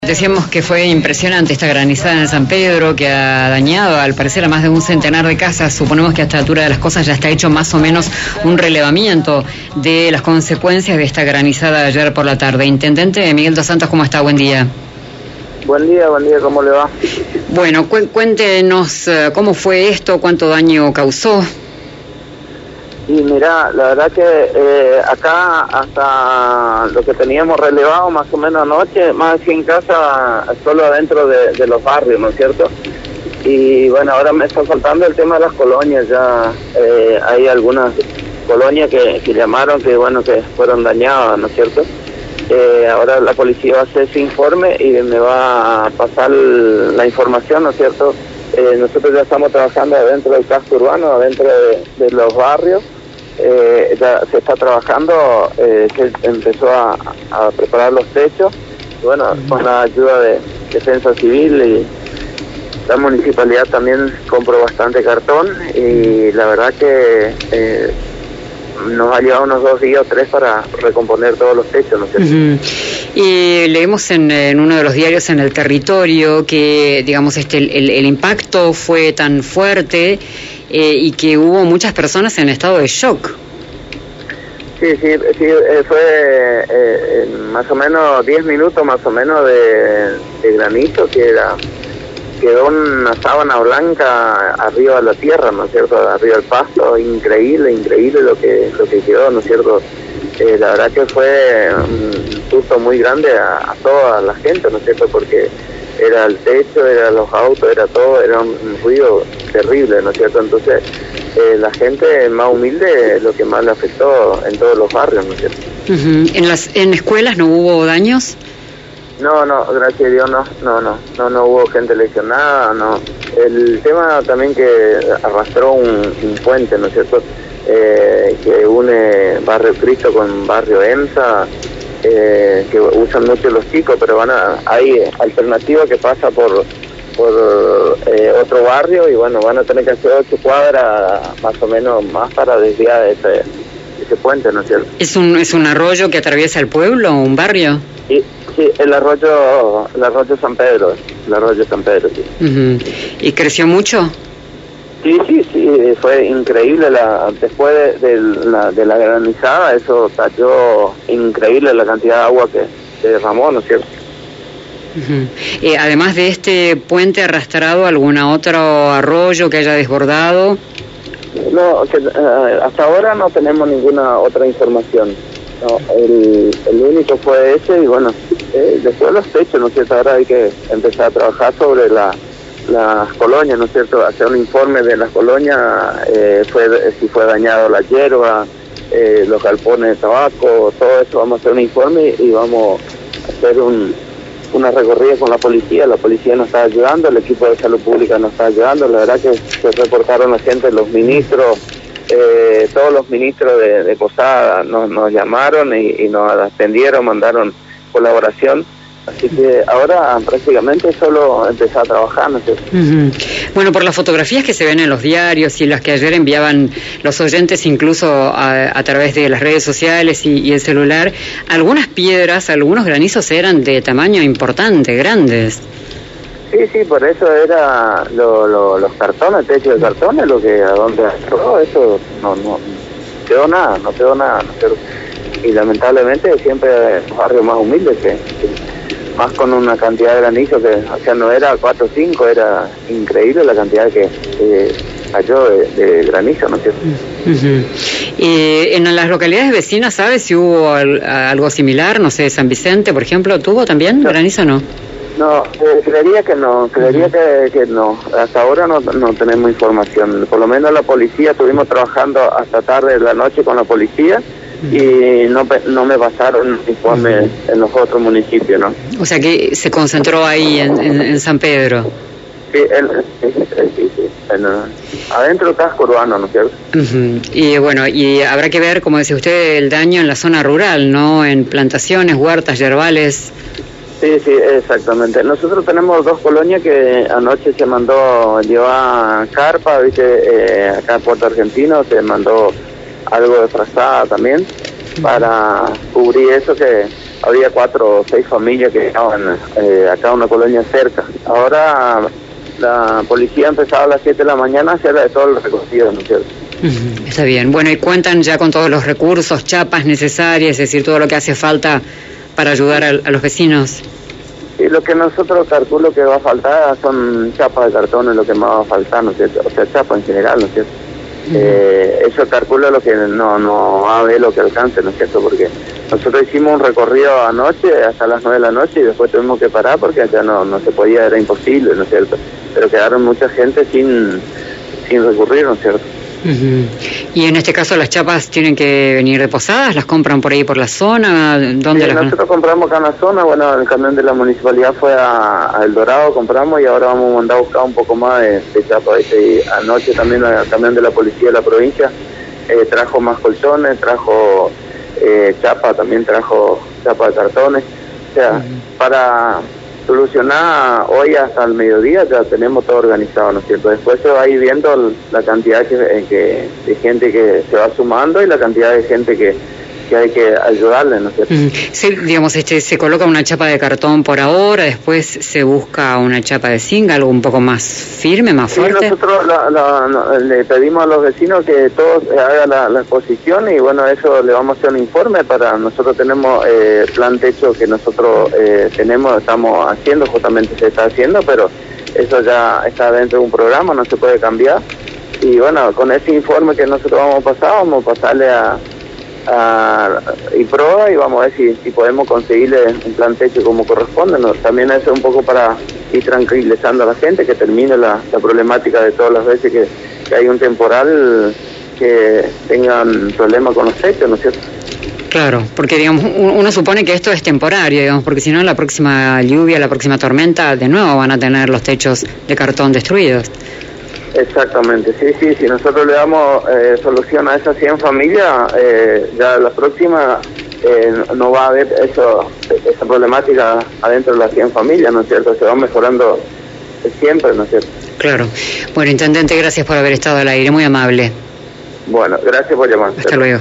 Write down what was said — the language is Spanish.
Decíamos que fue impresionante esta granizada en San Pedro, que ha dañado al parecer a más de un centenar de casas. Suponemos que a esta altura de las cosas ya está hecho más o menos un relevamiento de las consecuencias de esta granizada de ayer por la tarde. Intendente Miguel dos Santos, ¿cómo está? Buen día. Buen día, ¿cómo le va? Bueno, cuéntenos cómo fue esto, cuánto daño causó. Y mirá, la verdad que acá hasta lo que teníamos relevado más o menos anoche, más de 100 casas solo adentro de los barrios, ¿no es cierto? Y bueno, ahora me está faltando el tema de las colonias, ya hay algunas colonias que llamaron que bueno, que fueron dañadas, ¿no es cierto? Ahora la policía va a hacer ese informe y me va a pasar la información, ¿no es cierto? Nosotros ya estamos trabajando adentro del casco urbano, adentro de los barrios. Ya se está trabajando, se empezó a preparar los techos, y bueno, con la ayuda de Defensa Civil y la municipalidad también compró bastante cartón, y la verdad que nos ha llevado unos 2 días o 3 para recomponer todos los techos, ¿no es cierto? Y leemos en uno de los diarios en El Territorio que, digamos, el impacto fue tan fuerte y que hubo muchas personas en estado de shock. Sí, fue más o menos 10 minutos más o menos de granizo, quedó una sábana blanca arriba de la tierra, ¿no es cierto?, arriba del pasto. Increíble lo que quedó, ¿no es cierto? La verdad que fue un susto muy grande a toda la gente, ¿no es cierto?, porque era el techo, eran los autos, era todo, era un ruido terrible, ¿no es cierto? Entonces la gente más humilde es lo que más le afectó en todos los barrios, ¿no es cierto? ¿En escuelas no hubo daños? No, gracias a Dios no hubo gente lesionada, no. El tema también que arrastró un puente, ¿no es cierto?, que une Barrio Cristo con Barrio EMSA, que usan mucho los chicos, pero hay alternativa que pasa por otro barrio, y bueno, van a tener que hacer 8 cuadras más o menos más para desviar ese puente, ¿no es cierto? ¿Es un arroyo que atraviesa el pueblo, un barrio? Sí, el arroyo San Pedro, sí. ¿Y creció mucho? Sí, fue increíble, después de la granizada, eso talló increíble la cantidad de agua que derramó, ¿no es cierto? Además de este puente arrastrado, ¿algún otro arroyo que haya desbordado? No, hasta ahora no tenemos ninguna otra información. No, el único fue ese, y bueno, después los techos, ¿no es cierto? Ahora hay que empezar a trabajar sobre las colonias, ¿no es cierto? Hacer un informe de las colonias, si fue dañado la hierba, los galpones de tabaco, todo eso. Vamos a hacer un informe y vamos a hacer una recorrida con la policía nos está ayudando, el equipo de salud pública nos está ayudando. La verdad que se reportaron la gente, los ministros, todos los ministros de Posada nos llamaron y nos atendieron, mandaron colaboración. Así que ahora prácticamente solo empezar a trabajar, ¿no es cierto? Bueno, por las fotografías que se ven en los diarios y las que ayer enviaban los oyentes incluso a través de las redes sociales y el celular, algunas piedras, algunos granizos eran de tamaño importante, grandes. Sí, por eso era los cartones, el techo de cartones, a donde eso no quedó nada, ¿no es cierto? Y lamentablemente siempre los barrios más humildes que más con una cantidad de granizo no era 4 o 5, era increíble la cantidad que cayó de granizo, ¿no es cierto? Y en las localidades vecinas, ¿sabes si hubo algo similar? No sé, San Vicente, por ejemplo, ¿tuvo también granizo o no? No, creería que no, que no. Hasta ahora no tenemos información. Por lo menos la policía, estuvimos trabajando hasta tarde de la noche con la policía, y no me pasaron informes en los otros municipios, ¿no? O sea que se concentró ahí en San Pedro. Sí, adentro del casco urbano, ¿no es cierto? Y bueno, y habrá que ver, como decía usted, el daño en la zona rural, ¿no? En plantaciones, huertas, yerbales. Sí, exactamente. Nosotros tenemos 2 colonias que anoche se mandó llevar carpa, ¿viste? Acá en Puerto Argentino se mandó algo de frazada también para cubrir eso, que había 4 o 6 familias que estaban acá en una colonia cerca. Ahora la policía empezaba a las 7 de la mañana a hacer todo el recorrido, ¿no es cierto? Está bien. Bueno, y cuentan ya con todos los recursos, chapas necesarias, es decir, todo lo que hace falta para ayudar a los vecinos. Sí, lo que nosotros calculo que va a faltar son chapas de cartón, es lo que más va a faltar, ¿no es cierto? O sea, chapas en general, ¿no es cierto? Eso calculo lo que no va a ver lo que alcance, ¿no es cierto? Porque nosotros hicimos un recorrido anoche hasta las 9 de la noche y después tuvimos que parar porque ya no se podía, era imposible, ¿no es cierto? Pero quedaron mucha gente sin recurrir, ¿no es cierto? Y en este caso las chapas tienen que venir deposadas, las compran por ahí por la zona, ¿dónde las nosotros compramos acá en la zona, bueno, el camión de la municipalidad fue a El Dorado, compramos y ahora vamos a mandar a buscar un poco más de chapas. Y anoche también el camión de la policía de la provincia trajo más colchones, trajo chapa, también trajo chapa de cartones, o sea, para solucionar hoy hasta el mediodía ya tenemos todo organizado, ¿no es cierto? Después se va a ir viendo la cantidad de gente que se va sumando y la cantidad de gente que hay que ayudarle, ¿no es cierto? Sí, digamos, se coloca una chapa de cartón por ahora, después se busca una chapa de zinc, algo un poco más firme, más fuerte. Sí, nosotros le pedimos a los vecinos que todos hagan la exposición y bueno, eso le vamos a hacer un informe para nosotros tenemos plan techo que nosotros estamos haciendo, justamente se está haciendo, pero eso ya está dentro de un programa, no se puede cambiar y bueno, con ese informe que nosotros vamos a pasarle a prueba y vamos a ver si podemos conseguirle un plan techo como corresponde, ¿no? También eso es un poco para ir tranquilizando a la gente, que termine la problemática de todas las veces que hay un temporal, que tengan problemas con los techos, ¿no es cierto? Claro, porque digamos uno supone que esto es temporario, digamos, porque si no la próxima lluvia, la próxima tormenta, de nuevo van a tener los techos de cartón destruidos. Exactamente, sí, si nosotros le damos solución a esas 100 familias, ya la próxima no va a haber esa problemática adentro de las 100 familias, ¿no es cierto? Se va mejorando siempre, ¿no es cierto? Claro. Bueno, intendente, gracias por haber estado al aire, muy amable. Bueno, gracias por llamar. Hasta luego.